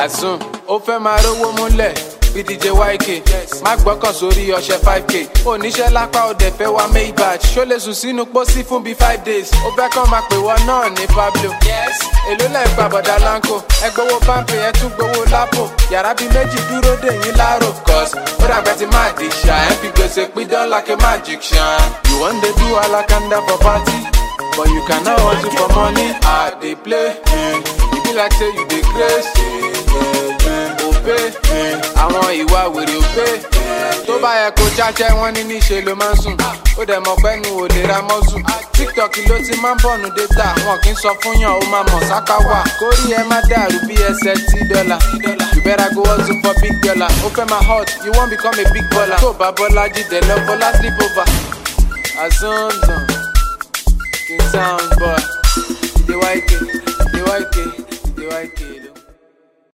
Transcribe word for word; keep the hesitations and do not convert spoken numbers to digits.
Àsùn ó fẹ́ máa rówó múlẹ̀ bí D J Y K. Má gbọ́kàn sórí ọṣẹ five K. Oníṣẹ́ lápá òde fẹ́ wá Maybach. Ṣó lè sùn sínú pósí fún bíi five days. Ó fẹ́ kàn máa pè wọ́n náà ní Pablo. Èló lẹ̀ pa bọ̀dá láńkò. Ẹ gbowó pámpì ẹ tún gbowó lápò. Yàrá bíi méjì dúró dè yín láàrò. Cause ó dàgbẹ́ ti máa di ṣá. Ẹ fi gbèsè pidán like a magic ṣan. You wan dey do alakanda for party, but you cannot hustle for money. I dey play. E be like say you dey craze. Òpè àwọn ìwà wèrè òpè. Tó bá yẹ kó jájẹ́ wọ́n ní níṣe ló máa ń sùn. Ó dẹ̀ mọ̀ pẹ́nu ò lè ra mọ́sù. TikTok ló ti máa ń bọ̀nù data. Wọn kì í sọ fún yàn ó máa mọ̀ sáká wà. Kórí ẹ má dàrú bí ẹsẹ̀ tí dọ́là. You better go hustle for big dollar. Ó fẹ́ máa hot, you wan become a big baller. Tó bá bọ́lá jíjẹ lọ bọ́lá sleep over. Azonzon, King Sound Boy, D J Y K, D J Y K, D J Y K.